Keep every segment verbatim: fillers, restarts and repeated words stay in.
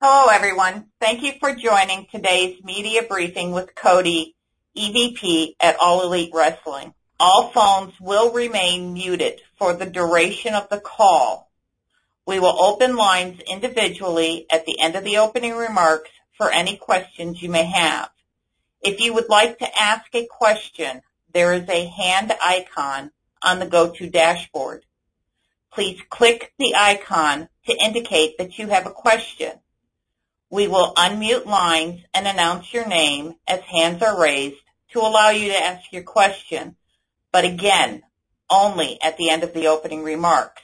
Hello, everyone. Thank you for joining today's media briefing with Cody, E V P at All Elite Wrestling. All phones will remain muted for the duration of the call. We will open lines individually at the end of the opening remarks for any questions you may have. If you would like to ask a question, there is a hand icon on the GoTo dashboard. Please click the icon to indicate that you have a question. We will unmute lines and announce your name as hands are raised to allow you to ask your question, but again, only at the end of the opening remarks.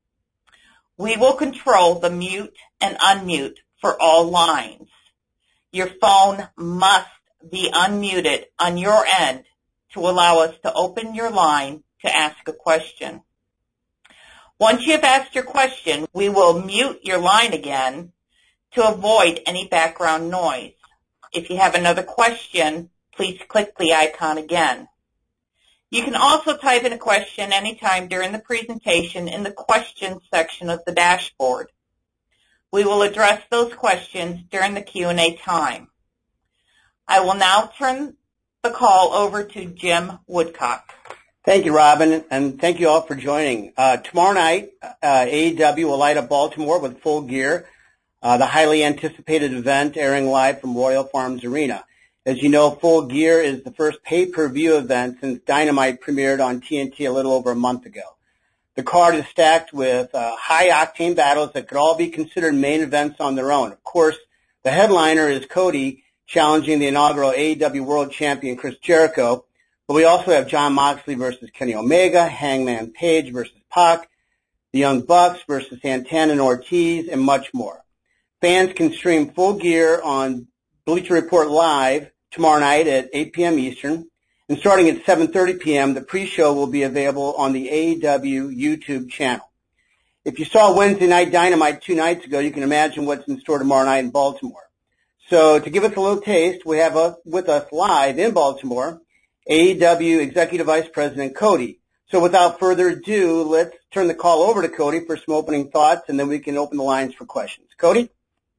We will control the mute and unmute for all lines. Your phone must be unmuted on your end to allow us to open your line to ask a question. Once you have asked your question, we will mute your line again to avoid any background noise. If you have another question, please click the icon again. You can also type in a question anytime during the presentation in the questions section of the dashboard. We will address those questions during the Q and A time. I will now turn the call over to Jim Woodcock. Thank you, Robin, and thank you all for joining. Uh, tomorrow night, uh, A E W will light up Baltimore with Full Gear, uh, the highly anticipated event airing live from Royal Farms Arena. As you know, Full Gear is the first pay-per-view event since Dynamite premiered on T N T a little over a month ago. The card is stacked with uh, high-octane battles that could all be considered main events on their own. Of course, the headliner is Cody challenging the inaugural A E W World Champion Chris Jericho, but we also have Jon Moxley versus Kenny Omega, Hangman Page versus Pac, the Young Bucks versus Santana and Ortiz, and much more. Fans can stream Full Gear on Bleacher Report Live tomorrow night at eight p.m. Eastern, and starting at seven thirty p.m., the pre-show will be available on the A E W YouTube channel. If you saw Wednesday Night Dynamite two nights ago, you can imagine what's in store tomorrow night in Baltimore. So to give us a little taste, we have uh, with us live in Baltimore, A E W Executive Vice President Cody. So without further ado, let's turn the call over to Cody for some opening thoughts, and then we can open the lines for questions. Cody?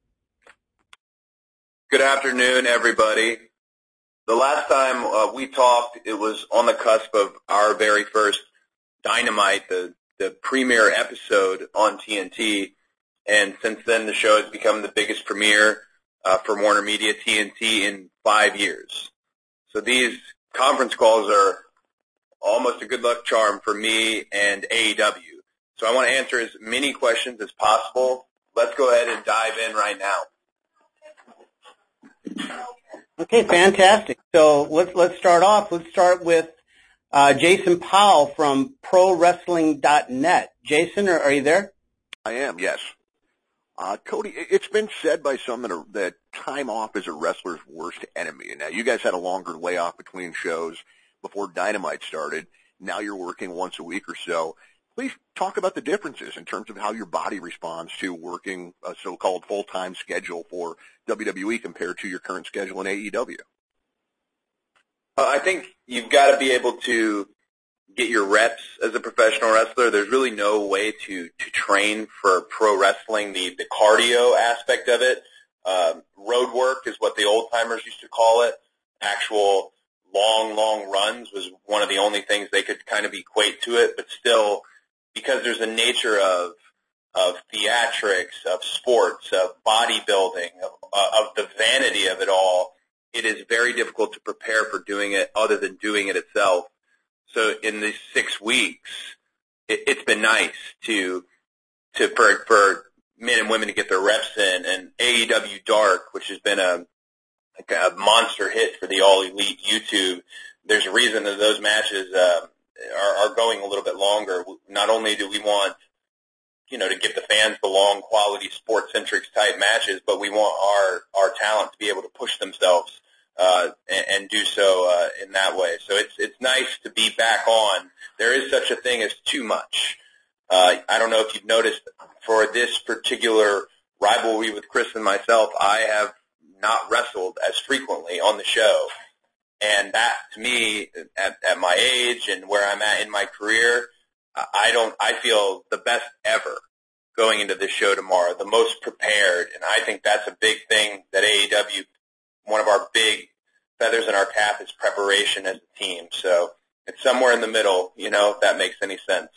Good afternoon, everybody. The last time uh, we talked, it was on the cusp of our very first Dynamite, the, the premiere episode on T N T, and since then the show has become the biggest premiere uh, for Warner Media T N T in five years. So these conference calls are almost a good luck charm for me and A E W. So I want to answer as many questions as possible. Let's go ahead and dive in right now. Okay, fantastic. So let's let's start off. Let's start with uh, Jason Powell from Pro Wrestling dot net. Jason, are, are you there? I am, yes. Uh, Cody, it's been said by some that, are, that time off is a wrestler's worst enemy. Now, you guys had a longer layoff between shows before Dynamite started. Now you're working once a week or so. Please talk about the differences in terms of how your body responds to working a so-called full-time schedule for W W E compared to your current schedule in A E W. Uh, I think you've got to be able to get your reps as a professional wrestler. There's really no way to, to train for pro wrestling, the, the cardio aspect of it. Um, road work is what the old-timers used to call it. Actual long, long runs was one of the only things they could kind of equate to it, but still, because there's a nature of of theatrics, of sports, of bodybuilding, of, uh, of the vanity of it all, it is very difficult to prepare for doing it other than doing it itself. So in these six weeks, it, it's been nice to to for, for men and women to get their reps in. And A E W Dark, which has been a, like a monster hit for the All Elite YouTube, there's a reason that those matches uh, are, are going a little bit longer. Not only do we want, you know, to give the fans the long quality sports-centric type matches, but we want our, our talent to be able to push themselves, uh, and, and do so, uh, in that way. So it's, it's nice to be back on. There is such a thing as too much. Uh, I don't know if you've noticed for this particular rivalry with Chris and myself, I have not wrestled as frequently on the show. And that, to me, at, at my age and where I'm at in my career, I don't, I feel the best ever going into this show tomorrow, the most prepared, and I think that's a big thing that A E W, one of our big feathers in our cap is preparation as a team. So it's somewhere in the middle, you know, if that makes any sense.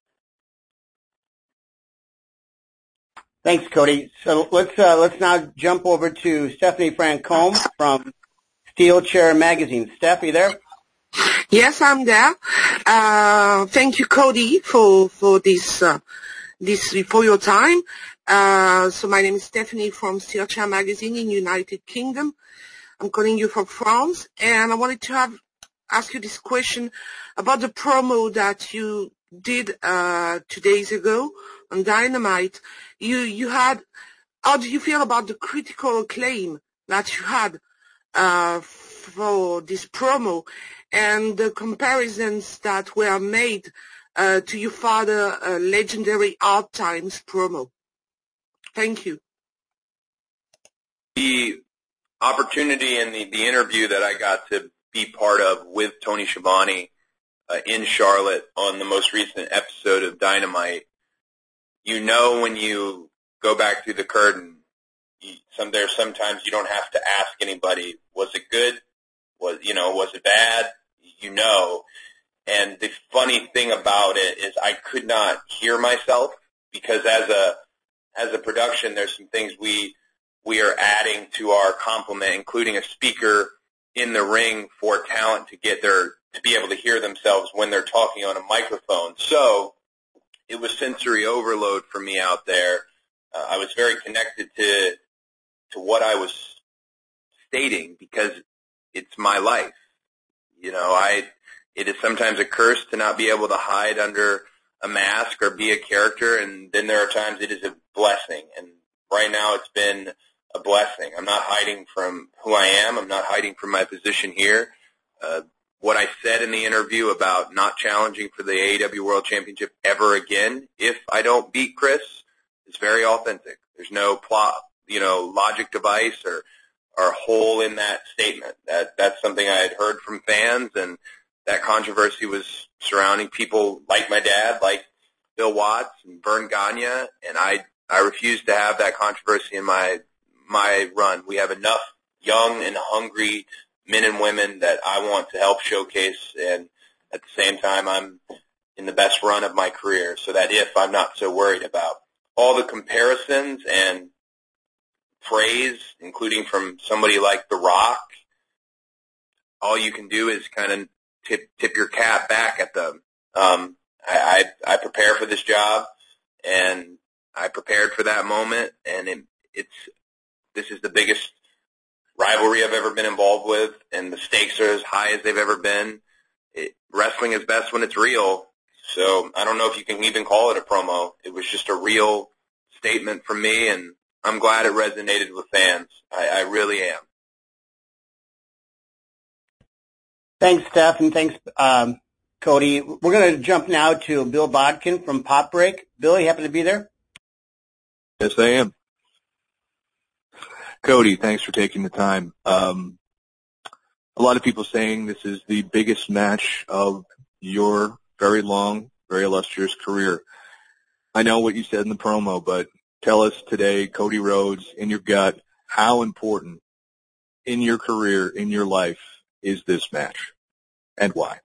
Thanks, Cody. So let's uh, let's now jump over to Stephanie Francombe from Steel Chair Magazine. Steph, are you there? Yes, I'm there. Uh, thank you, Cody, for for this uh, this for your time. Uh, so my name is Stephanie from Steel Chair Magazine in United Kingdom. I'm calling you from France, and I wanted to have ask you this question about the promo that you did uh, two days ago on Dynamite. You you had. How do you feel about the critical acclaim that you had uh, for this promo and the comparisons that were made uh, to your father uh, legendary Hard Times promo? Thank you. The opportunity and the, the interview that I got to be part of with Tony Schiavone uh, in Charlotte on the most recent episode of Dynamite, you know when you go back through the curtain, you, some there sometimes you don't have to ask anybody, was it good? Was you know, was it bad? You know. And the funny thing about it is I could not hear myself because as a as a production there's some things we we are adding to our complement, including a speaker in the ring for talent to get their to be able to hear themselves when they're talking on a microphone. So it was sensory overload for me out there. Uh, I was very connected to to what I was stating because it's my life. You know, I it is sometimes a curse to not be able to hide under a mask or be a character, and then there are times it is a blessing. And right now it's been a blessing. I'm not hiding from who I am. I'm not hiding from my position here. Uh, what I said in the interview about not challenging for the A E W World Championship ever again if I don't beat Chris is very authentic. There's no plot, you know, logic device or or hole in that statement. That that's something I had heard from fans, and that controversy was surrounding people like my dad, like Bill Watts and Vern Gagne, and I I refuse to have that controversy in my my run. We have enough young and hungry men and women that I want to help showcase, and at the same time I'm in the best run of my career, so that if I'm not so worried about all the comparisons and praise, including from somebody like The Rock, all you can do is kind of tip tip your cap back at them. Um, I, I I prepare for this job, and I prepared for that moment, and it, it's this is the biggest rivalry I've ever been involved with, and the stakes are as high as they've ever been. It, wrestling is best when it's real, so I don't know if you can even call it a promo. It was just a real statement from me, and I'm glad it resonated with fans. I, I really am. Thanks, Steph, and thanks, um, Cody. We're going to jump now to Bill Bodkin from Pop Break. Bill, you happen to be there? Yes, I am. Cody, thanks for taking the time. Um, a lot of people saying this is the biggest match of your very long, very illustrious career. I know what you said in the promo, but tell us today, Cody Rhodes, in your gut, how important in your career, in your life, is this match, and why?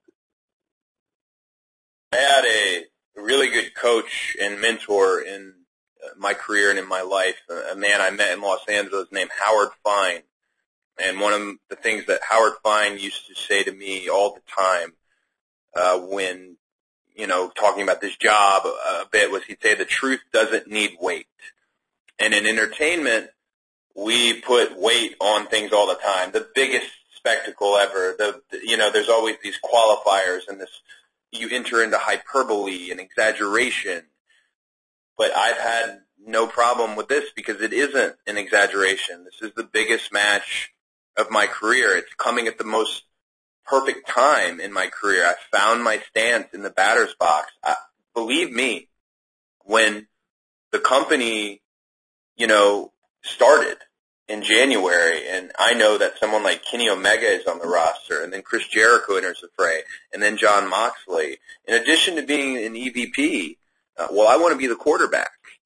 I had a really good coach and mentor in my career and in my life, a man I met in Los Angeles named Howard Fine. And one of the things that Howard Fine used to say to me all the time uh, when, you know, talking about this job a bit was he'd say the truth doesn't need weight. And in entertainment, we put weight on things all the time. The biggest spectacle ever, the, the you know, there's always these qualifiers and this, you enter into hyperbole and exaggeration. But I've had no problem with this because it isn't an exaggeration. This is the biggest match of my career. It's coming at the most perfect time in my career. I found my stance in the batter's box. I, believe me, when the company, you know, started in January, and I know that someone like Kenny Omega is on the roster, and then Chris Jericho enters the fray, and then Jon Moxley. In addition to being an E V P, uh, well, I want to be the quarterback.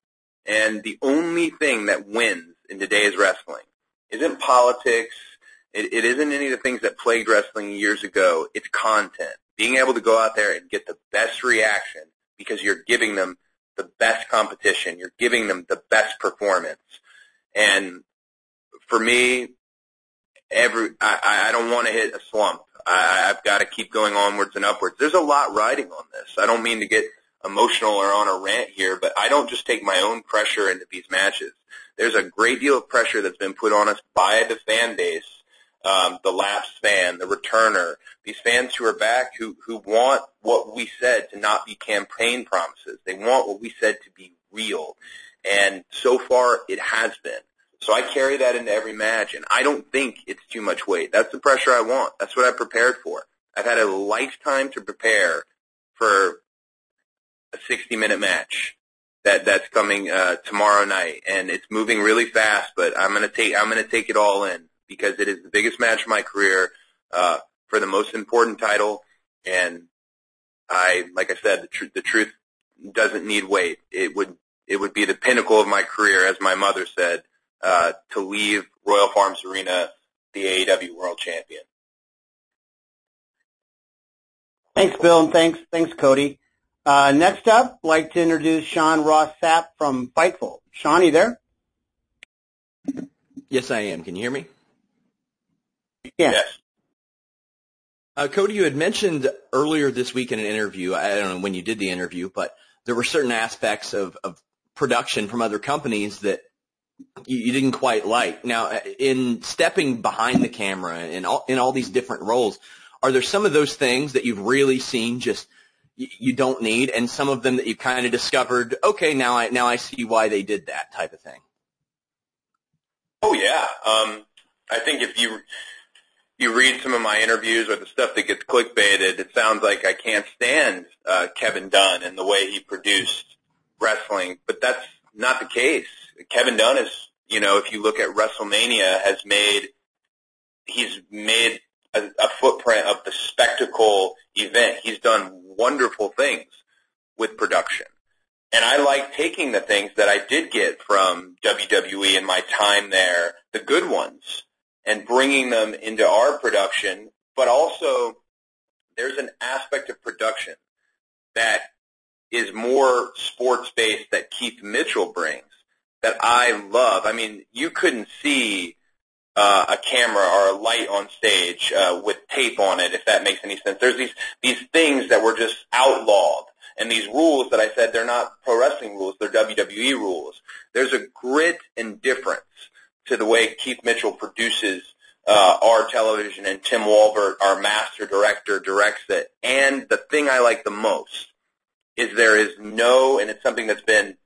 And the only thing that wins in today's wrestling isn't politics. It, it isn't any of the things that plagued wrestling years ago. It's content. Being able to go out there and get the best reaction because you're giving them the best competition. You're giving them the best performance. And for me, every I, I don't want to hit a slump. I, I've got to keep going onwards and upwards. There's a lot riding on this. I don't mean to get emotional or on a rant here, but I don't just take my own pressure into these matches. There's a great deal of pressure that's been put on us by the fan base, um, the lapsed fan, the returner, these fans who are back who, who want what we said to not be campaign promises. They want what we said to be real. And so far, it has been. So I carry that into every match, and I don't think it's too much weight. That's the pressure I want. That's what I prepared for. I've had a lifetime to prepare for a sixty-minute match that that's coming uh, tomorrow night, and it's moving really fast. But I'm gonna take I'm gonna take it all in because it is the biggest match of my career uh, for the most important title, and I, like I said, the, tr- the truth doesn't need weight. It would it would be the pinnacle of my career, as my mother said. Uh, to leave Royal Farms Arena the A E W World Champion. Thanks, Bill, and thanks, thanks, Cody. Uh, next up, I'd like to introduce Sean Ross Sapp from Fightful. Sean, are you there? Yes, I am. Can you hear me? Yeah. Yes. Uh, Cody, you had mentioned earlier this week in an interview, I don't know when you did the interview, but there were certain aspects of, of production from other companies that you, you didn't quite like. Now, in stepping behind the camera and all, in all these different roles, are there some of those things that you've really seen just you, you don't need, and some of them that you kind of discovered, okay, now I now I see why they did that type of thing? Oh yeah, um, I think if you you read some of my interviews or the stuff that gets clickbaited, it sounds like I can't stand uh, Kevin Dunn and the way he produced wrestling, but that's not the case. Kevin Dunn is, you know, if you look at WrestleMania, has made, he's made a, a footprint of the spectacle event. He's done wonderful things with production. And I like taking the things that I did get from W W E in my time there, the good ones, and bringing them into our production. But also, there's an aspect of production that is more sports-based that Keith Mitchell brings that I love. I mean, you couldn't see uh, a camera or a light on stage uh, with tape on it, if that makes any sense. There's these these things that were just outlawed, and these rules that I said, they're not pro wrestling rules, they're W W E rules. There's a grit and difference to the way Keith Mitchell produces uh, our television, and Tim Walbert, our master director, directs it. And the thing I like the most is there is no, and it's something that's been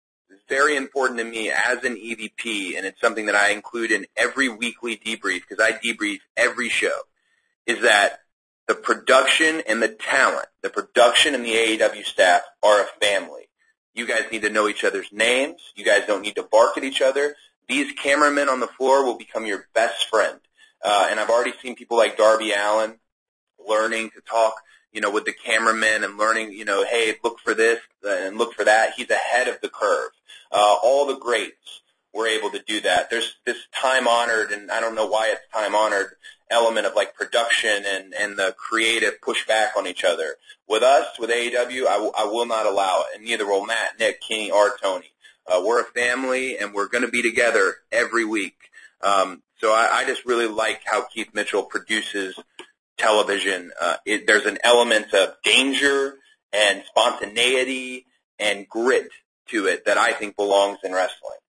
very important to me as an E V P, and it's something that I include in every weekly debrief, because I debrief every show, is that the production and the talent, the production and the A E W staff are a family. You guys need to know each other's names. You guys don't need to bark at each other. These cameramen on the floor will become your best friend. Uh, and I've already seen people like Darby Allin learning to talk, you know, with the cameramen and learning, you know, hey, look for this and look for that. He's ahead of the curve. Uh, all the greats were able to do that. There's this time-honored, and I don't know why it's time-honored, element of like production and, and the creative pushback on each other. With us, with A E W, I, w- I will not allow it, and neither will Matt, Nick, Kenny, or Tony. Uh, we're a family, and we're going to be together every week. Um, so I, I just really like how Keith Mitchell produces television. Uh, it, there's an element of danger and spontaneity and grit to it that I think belongs in wrestling.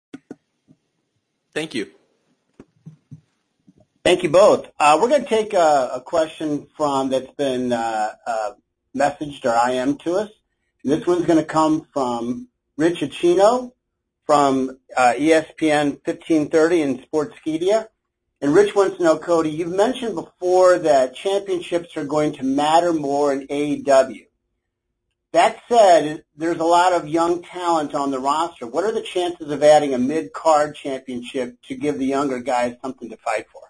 Thank you. Thank you both. Uh, we're going to take a, a question from that's been uh, uh, messaged or I M to us. And this one's going to come from Rich Achino from uh, E S P N fifteen thirty and Sportskeeda. And Rich wants to know, Cody, you've mentioned before that championships are going to matter more in A E W. That said, there's a lot of young talent on the roster. What are the chances of adding a mid-card championship to give the younger guys something to fight for?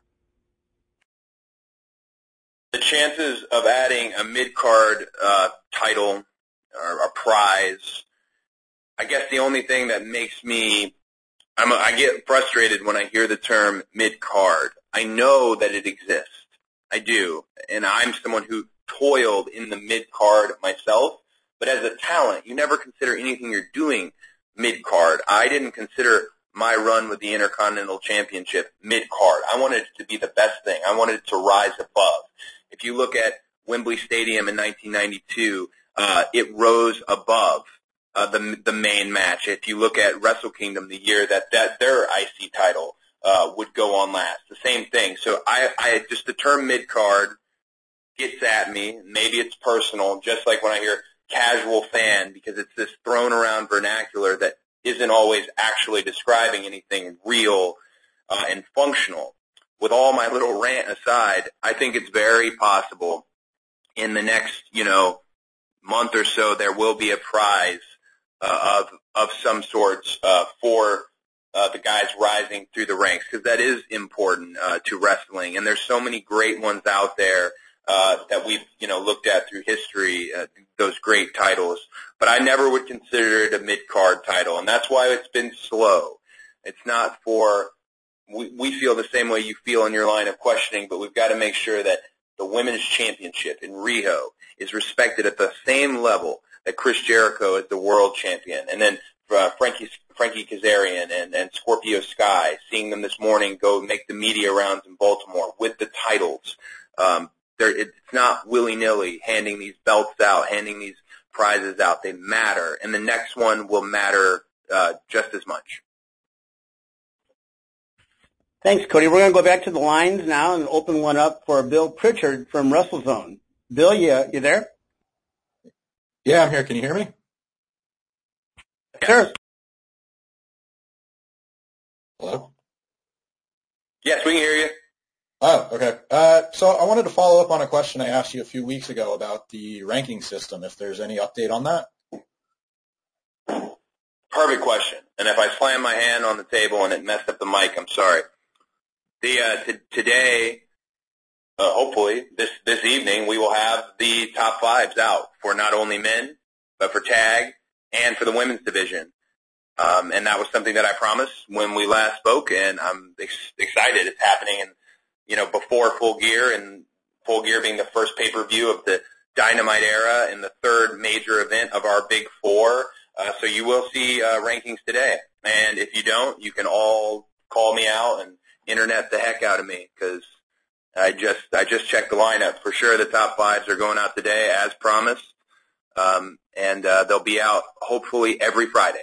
The chances of adding a mid-card uh, title or a prize I guess the only thing that makes me, I'm a, I get frustrated when I hear the term mid-card. I know that it exists. I do. And I'm someone who toiled in the mid-card myself. But as a talent, you never consider anything you're doing mid-card. I didn't consider my run with the Intercontinental Championship mid-card. I wanted it to be the best thing. I wanted it to rise above. If you look at Wembley Stadium in nineteen ninety-two, uh, it rose above uh, the the main match. If you look at Wrestle Kingdom, the year that, that their I C title uh, would go on last, the same thing. So I, I just the term mid-card gets at me. Maybe it's personal, just like when I hear casual fan, because it's this thrown around vernacular that isn't always actually describing anything real uh, and functional. With all my little rant aside, I think it's very possible in the next, you know, month or so there will be a prize uh, of of some sorts uh, for uh, the guys rising through the ranks, because that is important uh, to wrestling, and there's so many great ones out there uh, that we've, you know, looked at through history, uh, those great titles. But I never would consider it a mid-card title, and that's why it's been slow. It's not for, we, we feel the same way you feel in your line of questioning, but we've got to make sure that the Women's Championship in Rio is respected at the same level that Chris Jericho is the world champion. And then uh, Frankie, Frankie Kazarian and, and Scorpio Sky, seeing them this morning go make the media rounds in Baltimore with the titles. Um, it's not willy-nilly handing these belts out, handing these prizes out. They matter, and the next one will matter uh, just as much. Thanks, Cody. We're going to go back to the lines now and open one up for Bill Pritchard from WrestleZone. Bill, you, you there? Yeah, I'm here. Can you hear me? Sure. Hello? Yes, we can hear you. Oh, okay. Uh, so I wanted to follow up on a question I asked you a few weeks ago about the ranking system, if there's any update on that. Perfect question. And if I slam my hand on the table and it messed up the mic, I'm sorry. The uh, t- today, uh, hopefully, this, this evening, we will have the top fives out for not only men, but for tag and for the women's division. Um, and that was something that I promised when we last spoke, and I'm ex- excited. It's happening in, you know, before Full Gear, and Full Gear being the first pay-per-view of the Dynamite era and the third major event of our Big Four. Uh, so you will see uh, rankings today. And if you don't, you can all call me out and internet the heck out of me, because I just I just checked the lineup. For sure the top fives are going out today as promised, um, and uh, they'll be out hopefully every Friday.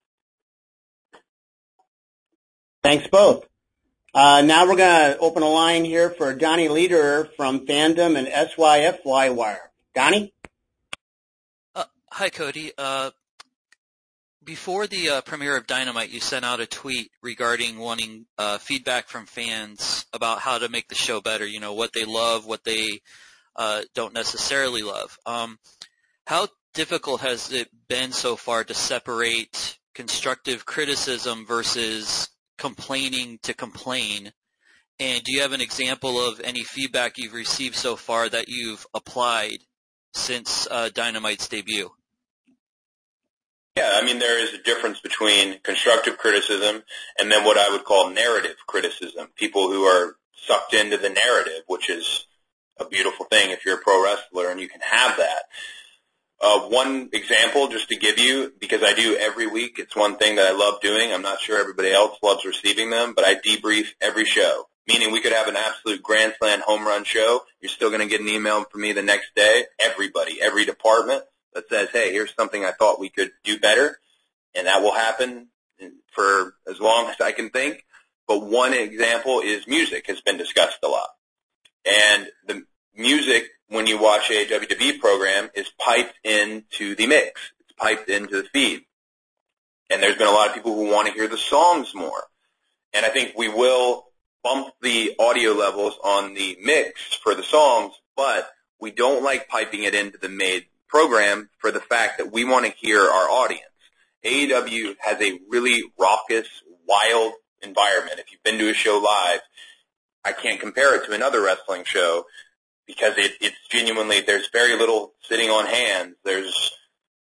Thanks both. Uh, now we're going to open a line here for Donnie Lederer from Fandom and S Y F Y Wire. Donnie? Uh, hi, Cody. Uh, before the uh, premiere of Dynamite, you sent out a tweet regarding wanting uh, feedback from fans about how to make the show better, you know, what they love, what they uh, don't necessarily love. Um, how difficult has it been so far to separate constructive criticism versus complaining to complain? And do you have an example of any feedback you've received so far that you've applied since uh, Dynamite's debut? Yeah, I mean, there is a difference between constructive criticism and then what I would call narrative criticism. People who are sucked into the narrative, which is a beautiful thing if you're a pro wrestler and you can have that. Uh, one example, just to give you, because I do every week, it's one thing that I love doing. I'm not sure everybody else loves receiving them, but I debrief every show, meaning we could have an absolute grand slam home run show. You're still going to get an email from me the next day, everybody, every department, that says, hey, here's something I thought we could do better, and that will happen for as long as I can think. But one example is music has been discussed a lot. And the music, when you watch a W W E program, is piped into the mix. It's piped into the feed. And there's been a lot of people who want to hear the songs more. And I think we will bump the audio levels on the mix for the songs, but we don't like piping it into the made program for the fact that we want to hear our audience. A E W has a really raucous, wild environment. If you've been to a show live, I can't compare it to another wrestling show because it, it's genuinely, there's very little sitting on hands. There's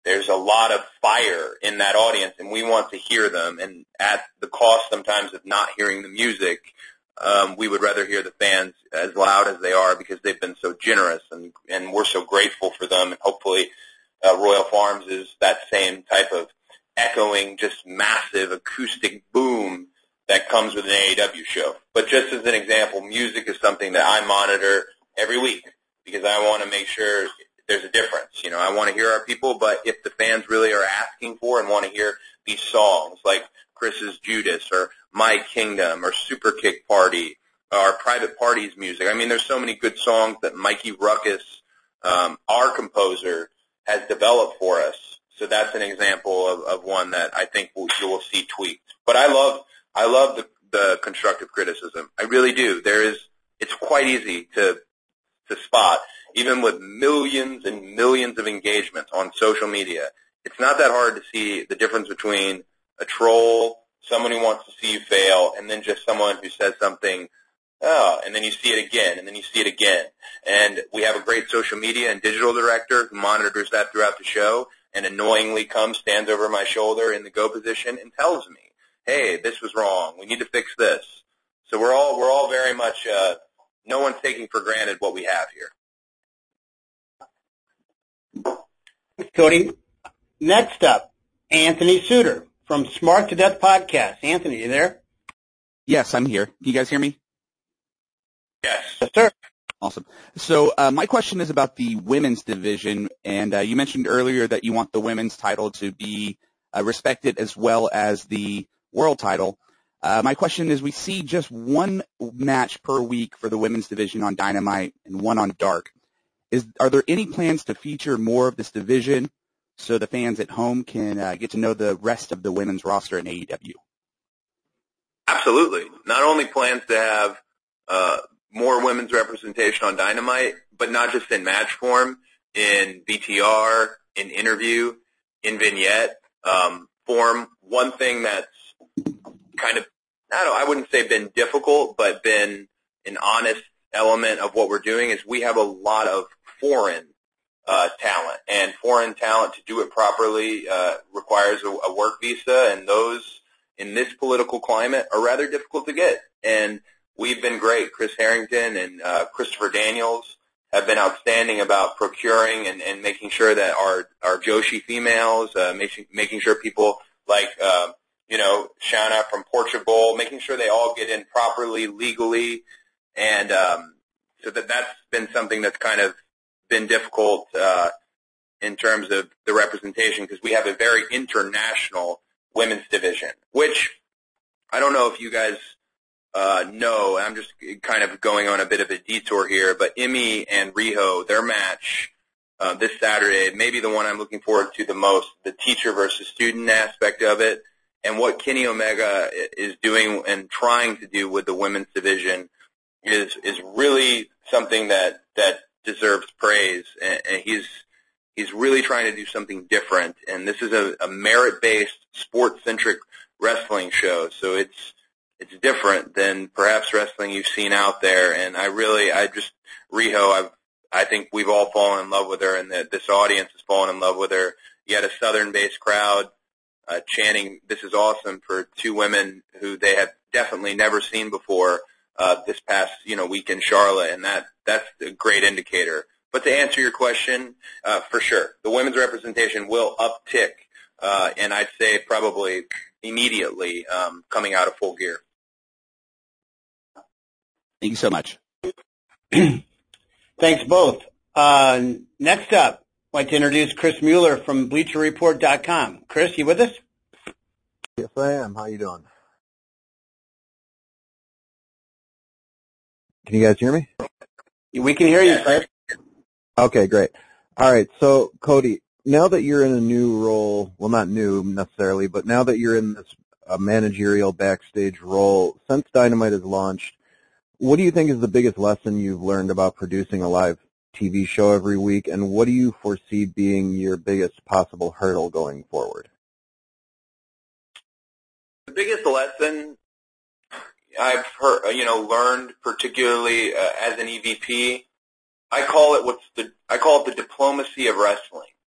there's a lot of fire in that audience, and we want to hear them. And at the cost sometimes of not hearing the music, um, we would rather hear the fans as loud as they are because they've been so generous, and, and we're so grateful for them. And hopefully uh, Royal Farms is that same type of echoing, just massive acoustic boom that comes with an A E W show. But just as an example, music is something that I monitor every week because I want to make sure there's a difference. You know, I want to hear our people, but if the fans really are asking for and want to hear these songs like Chris's Judas or My Kingdom or Super Kick Party or Private Party's music, I mean, there's so many good songs that Mikey Ruckus, um, our composer, has developed for us. So that's an example of, of one that I think we'll, you will see tweaked. But I love I love the, the constructive criticism. I really do. There is, it's quite easy to to spot, even with millions and millions of engagements on social media. It's not that hard to see the difference between a troll, someone who wants to see you fail, and then just someone who says something, oh, and then you see it again, and then you see it again. And we have a great social media and digital director who monitors that throughout the show, and annoyingly comes, stands over my shoulder in the go position, and tells me, hey, this was wrong. We need to fix this. So we're all we're all very much uh, no one's taking for granted what we have here. Cody. Next up, Anthony Suter from Smart to Death Podcast. Anthony, you there? Yes, I'm here. Can you guys hear me? Yes. Yes, sir. Awesome. So uh, my question is about the women's division, and uh, you mentioned earlier that you want the women's title to be uh, respected as well as the world title. Uh, my question is, we see just one match per week for the women's division on Dynamite and one on Dark. Is Are there any plans to feature more of this division so the fans at home can uh, get to know the rest of the women's roster in A E W? Absolutely. Not only plans to have uh, more women's representation on Dynamite, but not just in match form, in B T R, in interview, in vignette um, form. One thing that's kind of, I don't know, I wouldn't say been difficult, but been an honest element of what we're doing is we have a lot of foreign uh, talent, and foreign talent to do it properly uh, requires a, a work visa, and those in this political climate are rather difficult to get. And we've been great. Chris Harrington and uh, Christopher Daniels have been outstanding about procuring and, and making sure that our, our Joshi females, uh, making, making sure people like, uh, you know, Shauna from Portugal, making sure they all get in properly, legally. And um, so that that's been something that's kind of been difficult uh, in terms of the representation, because we have a very international women's division, which I don't know if you guys uh, know. I'm just kind of going on a bit of a detour here, but Emi and Riho, their match uh, this Saturday, maybe the one I'm looking forward to the most, the teacher versus student aspect of it, and what Kenny Omega is doing and trying to do with the women's division is is really something that that deserves praise. And, and he's he's really trying to do something different. And this is a, a merit-based, sport-centric wrestling show, so it's it's different than perhaps wrestling you've seen out there. And I really, I just Riho, I've I think we've all fallen in love with her, and that this audience has fallen in love with her. You had a Southern-based crowd uh, chanting, "This is awesome," for two women who they had definitely never seen before uh, this past, you know, week in Charlotte, and that that's a great indicator. But to answer your question, uh, for sure, the women's representation will uptick, uh, and I'd say probably immediately um, coming out of Full Gear. Thank you so much. Thanks both. Uh, next up, I'd like to introduce Chris Mueller from Bleacher Report dot com. Chris, you with us? Yes, I am. How you doing? Can you guys hear me? We can hear you, Chris. Okay, great. All right, so Cody, now that you're in a new role, well, not new necessarily, but now that you're in this uh, managerial backstage role, since Dynamite has launched, what do you think is the biggest lesson you've learned about producing a live T V show every week, and what do you foresee being your biggest possible hurdle going forward? The biggest lesson I've heard, you know, learned particularly uh, as an E V P, I call it what's the I call it the diplomacy of wrestling.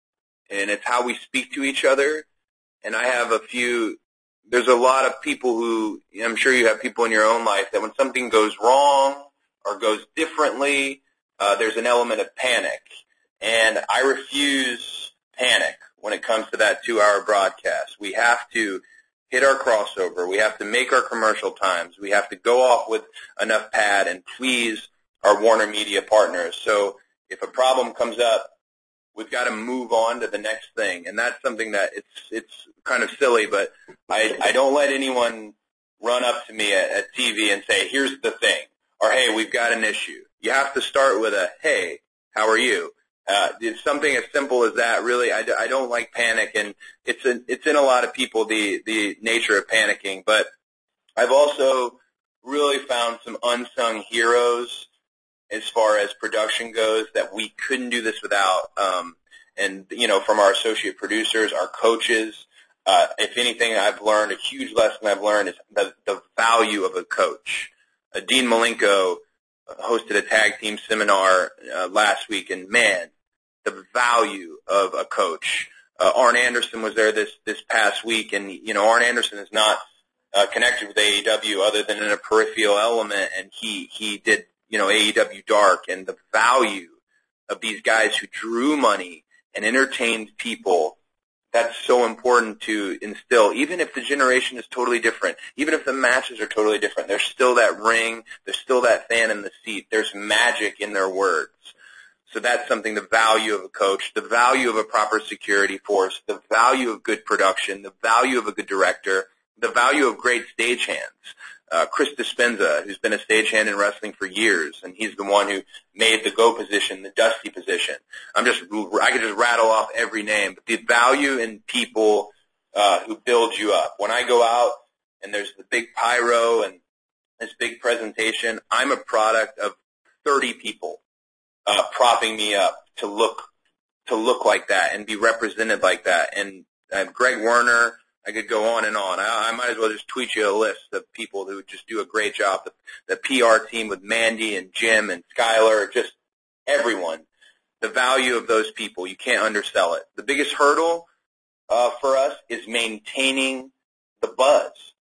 and it's how we speak to each other. And I have a few, there's a lot of people who, I'm sure you have people in your own life that when something goes wrong or goes differently, uh, there's an element of panic. And I refuse panic when it comes to that two-hour broadcast. We have to hit our crossover. We have to make our commercial times. We have to go off with enough pad and please our Warner Media partners. So if a problem comes up, we've got to move on to the next thing. And that's something that it's it's kind of silly, but I, I don't let anyone run up to me at, at T V and say, here's the thing, or hey, we've got an issue. You have to start with a, hey, how are you? Uh, it's something as simple as that. Really, I, I don't like panic, and it's in, it's in a lot of people, the, the nature of panicking. But I've also really found some unsung heroes as far as production goes that we couldn't do this without. Um, and, you know, from our associate producers, our coaches, uh, if anything I've learned, a huge lesson I've learned is the, the value of a coach. Uh, Dean Malenko hosted a tag team seminar uh, last week, and man, the value of a coach. Uh, Arn Anderson was there this, this past week, and, you know, Arn Anderson is not uh, connected with A E W other than in a peripheral element, and he, he did, you know, A E W Dark, and the value of these guys who drew money and entertained people, that's so important to instill. Even if the generation is totally different, even if the matches are totally different, there's still that ring, there's still that fan in the seat, there's magic in their words. So that's something, the value of a coach, the value of a proper security force, the value of good production, the value of a good director, the value of great stagehands. Uh, Chris Dispenza, who's been a stagehand in wrestling for years, and he's the one who made the go position, the Dusty position. I'm just, I could just rattle off every name, but the value in people uh, who build you up. When I go out and there's the big pyro and this big presentation, I'm a product of thirty people uh, propping me up to look to look like that and be represented like that. And uh, Greg Werner. I could go on and on. I, I might as well just tweet you a list of people who just do a great job. The, the P R team with Mandy and Jim and Skylar, just everyone. The value of those people, you can't undersell it. The biggest hurdle uh, for us is maintaining the buzz,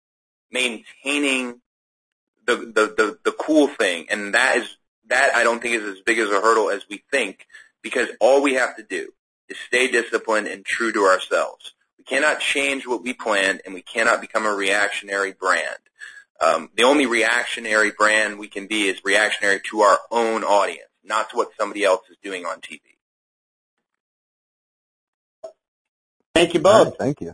maintaining the, the, the, the cool thing. And that is that I don't think is as big as a hurdle as we think, because all we have to do is stay disciplined and true to ourselves. We cannot change what we planned, and we cannot become a reactionary brand. Um, the only reactionary brand we can be is reactionary to our own audience, not to what somebody else is doing on T V. Thank you both. Right, thank you.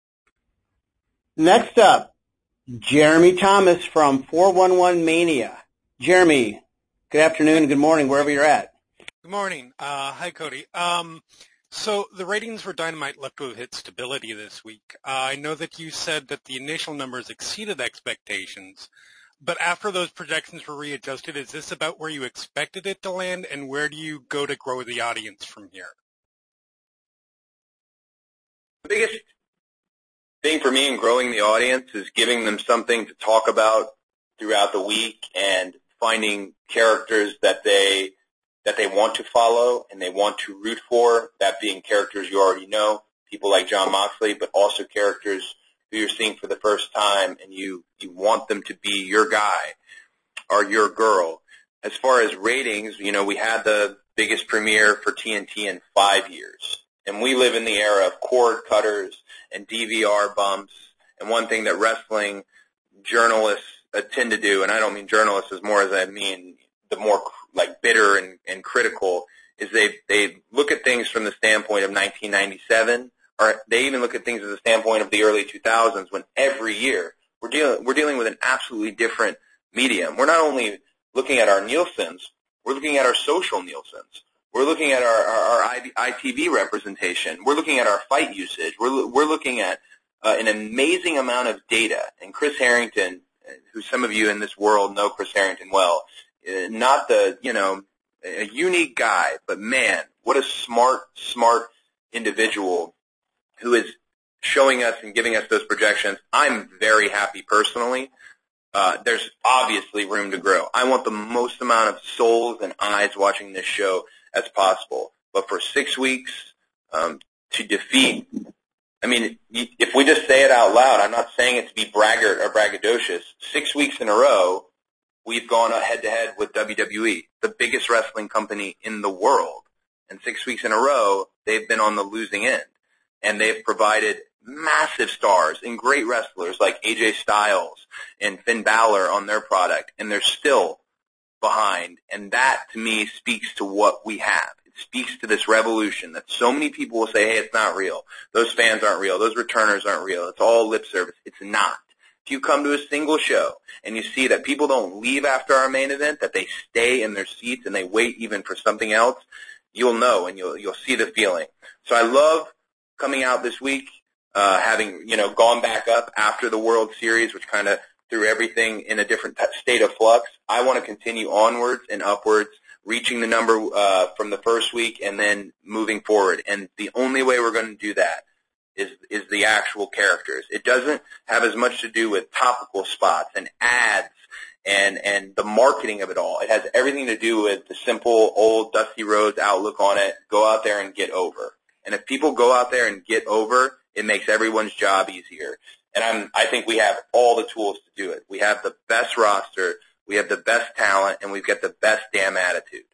Next up, Jeremy Thomas from four one one Mania. Jeremy, good afternoon and good morning, wherever you're at. Good morning. Uh, hi, Cody. Um, So the ratings for Dynamite left to have hit stability this week. Uh, I know that you said that the initial numbers exceeded expectations, but after those projections were readjusted, is this about where you expected it to land, and where do you go to grow the audience from here? The biggest thing for me in growing the audience is giving them something to talk about throughout the week and finding characters that they that they want to follow and they want to root for, that being characters you already know, people like Jon Moxley, but also characters who you're seeing for the first time and you, you want them to be your guy or your girl. As far as ratings, you know, we had the biggest premiere for T N T in five years. And we live in the era of cord cutters and D V R bumps. And one thing that wrestling journalists tend to do, and I don't mean journalists as more as I mean the more like bitter and, and critical, is they they look at things from the standpoint of nineteen ninety-seven, or they even look at things as a standpoint of the early two thousands, when every year we're dealing we're dealing with an absolutely different medium. We're not only looking at our Nielsen's, we're looking at our social Nielsen's. We're looking at our, our, our I T V representation. We're looking at our fight usage. We're we're looking at uh, an amazing amount of data. And Chris Harrington, who some of you in this world know Chris Harrington well, not the, you know, a unique guy, but man, what a smart, smart individual who is showing us and giving us those projections. I'm very happy personally. Uh, there's obviously room to grow. I want the most amount of souls and eyes watching this show as possible. But for six weeks, um, to defeat. I mean, if we just say it out loud, I'm not saying it to be braggart or braggadocious. Six weeks in a row, we've gone head-to-head with W W E, the biggest wrestling company in the world. And six weeks in a row, they've been on the losing end. And they've provided massive stars and great wrestlers like A J Styles and Finn Balor on their product, and they're still behind. And that, to me, speaks to what we have. It speaks to this revolution that so many people will say, hey, it's not real. Those fans aren't real. Those returners aren't real. It's all lip service. It's not. If you come to a single show and you see that people don't leave after our main event, that they stay in their seats and they wait even for something else, you'll know and you'll you'll see the feeling. So I love coming out this week, uh, having, you know, gone back up after the World Series, which kind of threw everything in a different state of flux. I want to continue onwards and upwards, reaching the number uh, from the first week and then moving forward. And the only way we're going to do that is is the actual characters. It doesn't have as much to do with topical spots and ads and and the marketing of it all. It has everything to do with the simple old Dusty Rhodes outlook on it. Go out there and get over. And if people go out there and get over, it makes everyone's job easier. And I'm, I think we have all the tools to do it. We have the best roster, we have the best talent, and we've got the best damn attitude.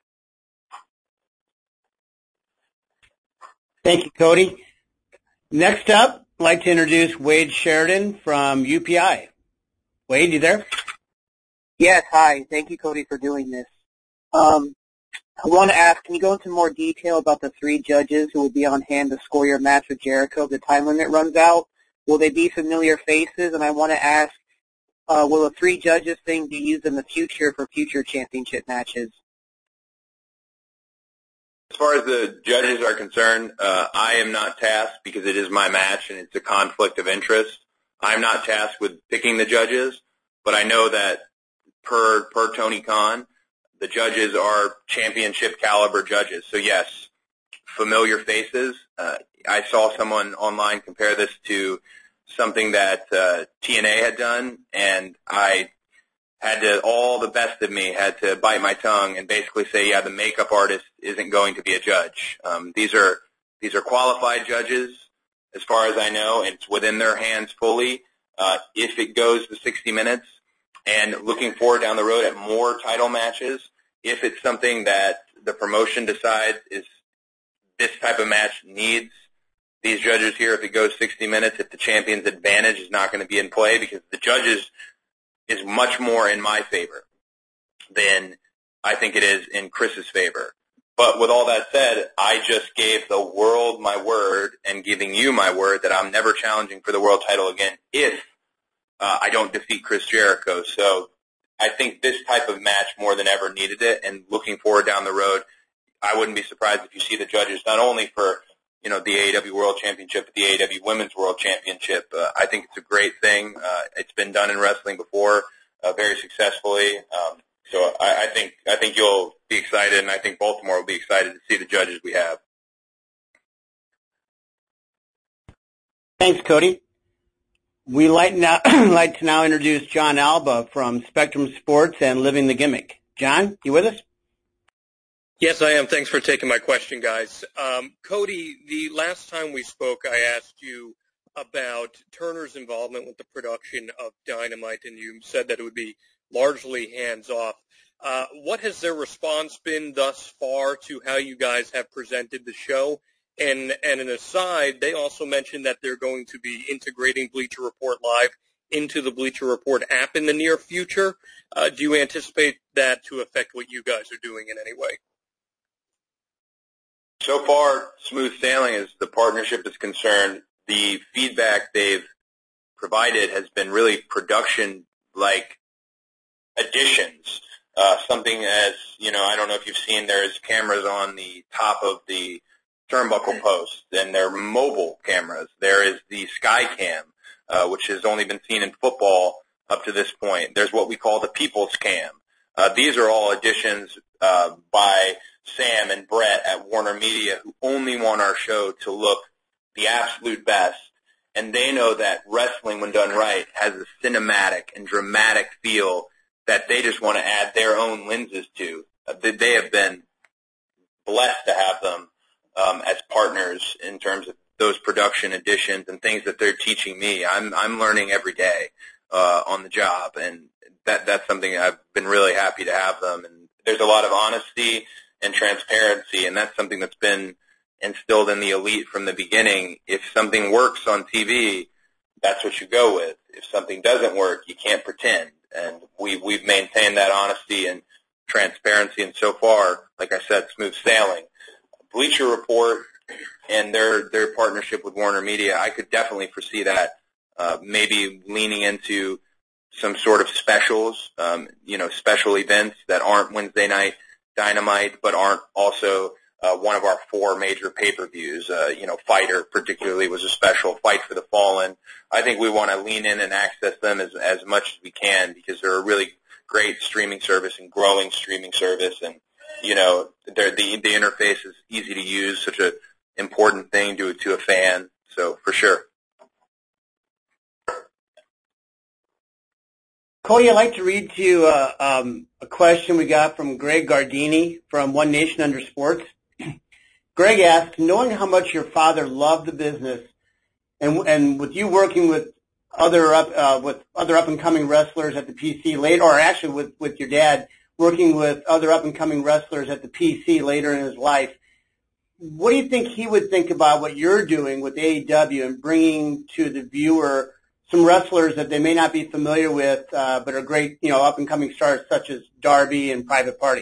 Thank you, Cody. Next up, I'd like to introduce Wade Sheridan from U P I. Wade, you there? Yes, hi. Thank you, Cody, for doing this. Um, I want to ask, can you go into more detail about the three judges who will be on hand to score your match with Jericho if the time limit runs out? Will they be familiar faces? And I want to ask, uh, will the three judges thing be used in the future for future championship matches? As far as the judges are concerned, uh, I am not tasked because it is my match and it's a conflict of interest. I'm not tasked with picking the judges, but I know that per per Tony Khan, the judges are championship caliber judges. So yes, familiar faces. Uh, I saw someone online compare this to something that uh, T N A had done, and I had to, all the best of me had to bite my tongue and basically say, yeah, the makeup artist isn't going to be a judge. Um, these are these are qualified judges, as far as I know, and it's within their hands fully. Uh, if it goes to sixty minutes, and looking forward down the road at more title matches, if it's something that the promotion decides is this type of match needs these judges here, if it goes sixty minutes, if the champion's advantage is not going to be in play, because the judges is much more in my favor than I think it is in Chris's favor. But with all that said, I just gave the world my word and giving you my word that I'm never challenging for the world title again if uh, I don't defeat Chris Jericho. So I think this type of match more than ever needed it, and looking forward down the road, I wouldn't be surprised if you see the judges not only for, you know, the A E W World Championship, but the A E W Women's World Championship. Uh, I think it's a great thing. Uh, it's been done in wrestling before, uh, very successfully. Um, so I, I think I think you'll be excited, and I think Baltimore will be excited to see the judges we have. Thanks, Cody. We'd like, now, like to now introduce John Alba from Spectrum Sports and Living the Gimmick. John, you with us? Yes, I am. Thanks for taking my question, guys. Um, Cody, the last time we spoke, I asked you about Turner's involvement with the production of Dynamite, and you said that it would be largely hands-off. Uh, what has their response been thus far to how you guys have presented the show? And, and an aside, they also mentioned that they're going to be integrating Bleacher Report Live into the Bleacher Report app in the near future. Uh, do you anticipate that to affect what you guys are doing in any way? So far, smooth sailing as the partnership is concerned. The feedback they've provided has been really production-like additions. Uh, something as, you know, I don't know if you've seen, there's cameras on the top of the turnbuckle post, and they're mobile cameras. There is the Skycam, uh, which has only been seen in football up to this point. There's what we call the People's Cam. Uh, these are all additions uh, by Sam and Brett at Warner Media, who only want our show to look the absolute best. And they know that wrestling, when done right, has a cinematic and dramatic feel that they just want to add their own lenses to. Uh, they have been blessed to have them um, as partners in terms of those production additions and things that they're teaching me. I'm I'm learning every day uh, on the job, and that that's something I've been really happy to have them. And there's a lot of honesty and transparency, and that's something that's been instilled in the elite from the beginning. If something works on T V, that's what you go with. If something doesn't work, you can't pretend. And we we've maintained that honesty and transparency, and so far, like I said, smooth sailing. Bleacher Report and their their partnership with Warner Media, I could definitely foresee that uh, maybe leaning into some sort of specials, um, you know, special events that aren't Wednesday night Dynamite, but aren't also uh, one of our four major pay-per-views. Uh, you know, Fighter particularly was a special, Fight for the Fallen. I think we want to lean in and access them as as much as we can, because they're a really great streaming service and growing streaming service, and you know, the the interface is easy to use, such an important thing to to a fan. So for sure. Cody, I'd like to read to you uh, um, a question we got from Greg Gardini from One Nation Under Sports. Greg asks, knowing how much your father loved the business, and and with you working with other up uh, with other up and coming wrestlers at the P C later, or actually with with your dad working with other up and coming wrestlers at the P C later in his life, what do you think he would think about what you're doing with A E W and bringing to the viewer some wrestlers that they may not be familiar with, uh, but are great, you know, up and coming stars such as Darby and Private Party?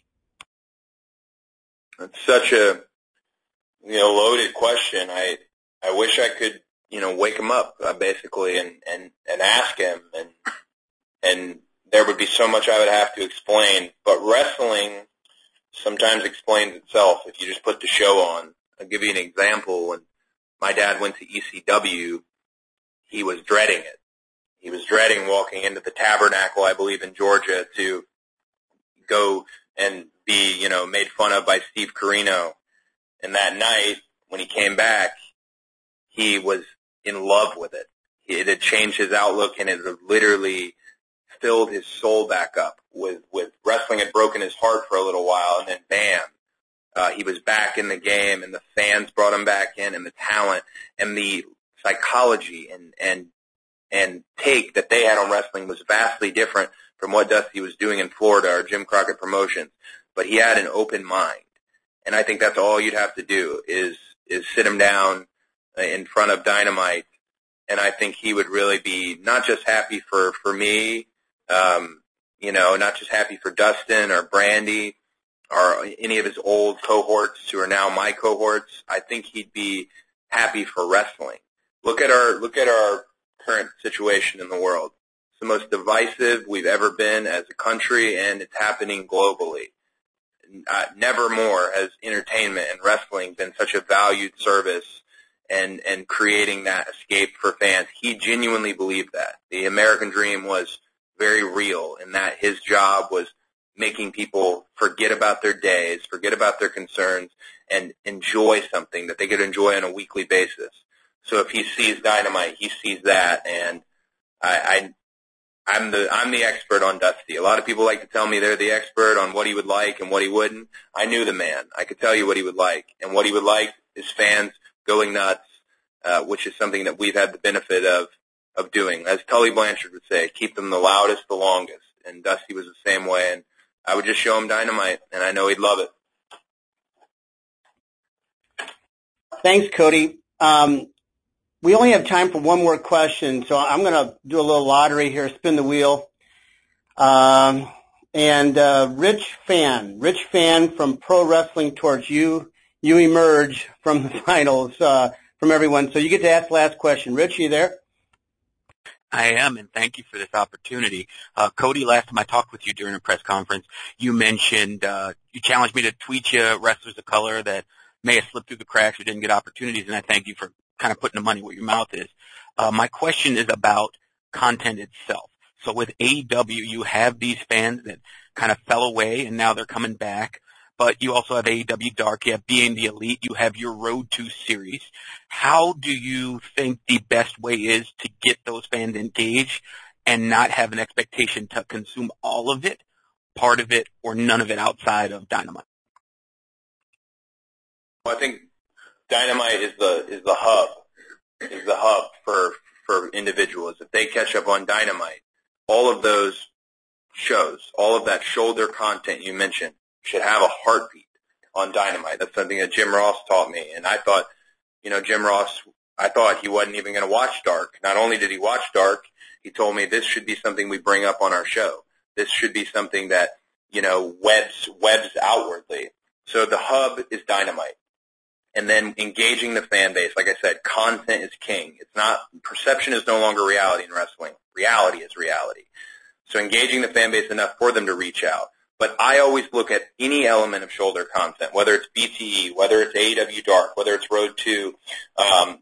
It's such a, you know, loaded question. I I wish I could, you know, wake him up uh, basically and and and ask him, and and there would be so much I would have to explain. But wrestling sometimes explains itself if you just put the show on. I'll give you an example. When my dad went to E C W, he was dreading it. He was dreading walking into the Tabernacle, I believe, in Georgia, to go and be, you know, made fun of by Steve Corino. And that night, when he came back, he was in love with it. It had changed his outlook, and it had literally filled his soul back up. With, with wrestling had broken his heart for a little while, and then bam, uh, he was back in the game, and the fans brought him back in, and the talent, and the psychology and, and, and take that they had on wrestling was vastly different from what Dusty was doing in Florida or Jim Crockett Promotions. But he had an open mind. And I think that's all you'd have to do is, is sit him down in front of Dynamite. And I think he would really be not just happy for, for me, um, you know, not just happy for Dustin or Brandy or any of his old cohorts who are now my cohorts. I think he'd be happy for wrestling. Look at our look at our current situation in the world. It's the most divisive we've ever been as a country, and it's happening globally. Uh, never more has entertainment and wrestling been such a valued service and, and creating that escape for fans. He genuinely believed that. The American dream was very real, and that his job was making people forget about their days, forget about their concerns, and enjoy something that they could enjoy on a weekly basis. So if he sees Dynamite, he sees that, and I, I, I'm the I'm the expert on Dusty. A lot of people like to tell me they're the expert on what he would like and what he wouldn't. I knew the man. I could tell you what he would like, and what he would like is fans going nuts, uh, which is something that we've had the benefit of of doing. As Tully Blanchard would say, keep them the loudest, the longest, and Dusty was the same way. And I would just show him Dynamite, and I know he'd love it. Thanks, Cody. Um, we only have time for one more question, so I'm going to do a little lottery here, spin the wheel. Um, and uh, Rich Fan, Rich Fan from Pro Wrestling Torch, you you emerge from the finals uh, from everyone, so you get to ask the last question. Rich, you there? I am, and thank you for this opportunity. Uh, Cody, last time I talked with you during a press conference, you mentioned, uh, you challenged me to tweet you wrestlers of color that may have slipped through the cracks or didn't get opportunities, and I thank you for kind of putting the money where your mouth is. Uh, my question is about content itself. So with A E W, you have these fans that kind of fell away, and now they're coming back. But you also have A E W Dark, you have Being the Elite, you have your Road to series. How do you think the best way is to get those fans engaged and not have an expectation to consume all of it, part of it, or none of it outside of Dynamite? Well, I think Dynamite is the is the hub, is the hub for for individuals. If they catch up on Dynamite, all of those shows, all of that shoulder content you mentioned should have a heartbeat on Dynamite. That's something that Jim Ross taught me, and I thought, you know, Jim Ross, I thought he wasn't even going to watch Dark. Not only did he watch Dark, he told me this should be something we bring up on our show. This should be something that, you know, webs webs outwardly. So the hub is Dynamite. And then engaging the fan base. Like I said, content is king. It's not, perception is no longer reality in wrestling. Reality is reality. So engaging the fan base enough for them to reach out. But I always look at any element of shoulder content, whether it's B T E, whether it's A E W Dark, whether it's Road to, um,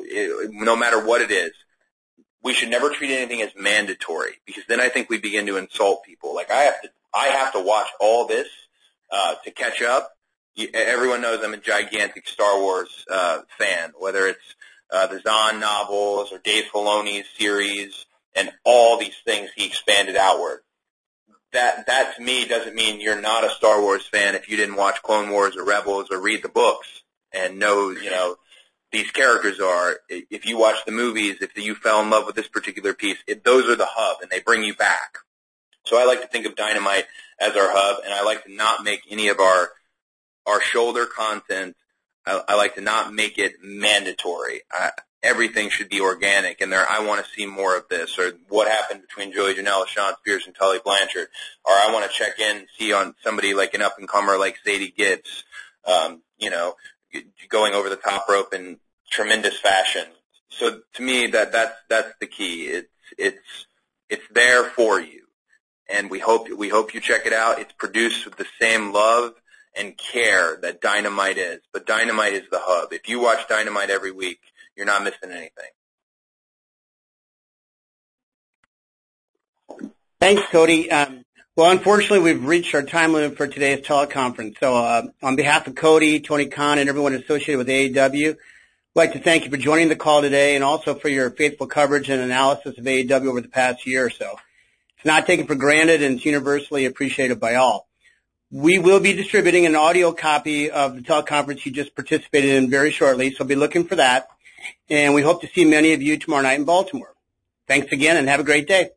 no matter what it is, we should never treat anything as mandatory, because then I think we begin to insult people. Like I have to, I have to watch all this uh, to catch up. Everyone knows I'm a gigantic Star Wars uh, fan, whether it's uh, the Zahn novels or Dave Filoni's series and all these things he expanded outward. That, that to me doesn't mean you're not a Star Wars fan if you didn't watch Clone Wars or Rebels or read the books and know, you know, these characters are. If you watch the movies, if you fell in love with this particular piece, it, those are the hub and they bring you back. So I like to think of Dynamite as our hub, and I like to not make any of our our shoulder content, I, I like to not make it mandatory. I, everything should be organic, and there I want to see more of this, or what happened between Joey Janela, Sean Spears, and Tully Blanchard, or I want to check in and see on somebody like an up-and-comer like Sadie Gibbs, um, you know, going over the top rope in tremendous fashion. So to me, that that's that's the key. It's it's it's there for you, and we hope we hope you check it out. It's produced with the same love and care that Dynamite is, but Dynamite is the hub. If you watch Dynamite every week, you're not missing anything. Thanks, Cody. Um, well, unfortunately, we've reached our time limit for today's teleconference. So uh, on behalf of Cody, Tony Khan, and everyone associated with A E W, I'd like to thank you for joining the call today and also for your faithful coverage and analysis of A E W over the past year or so. It's not taken for granted, and it's universally appreciated by all. We will be distributing an audio copy of the teleconference you just participated in very shortly, so be looking for that. And we hope to see many of you tomorrow night in Baltimore. Thanks again, and have a great day.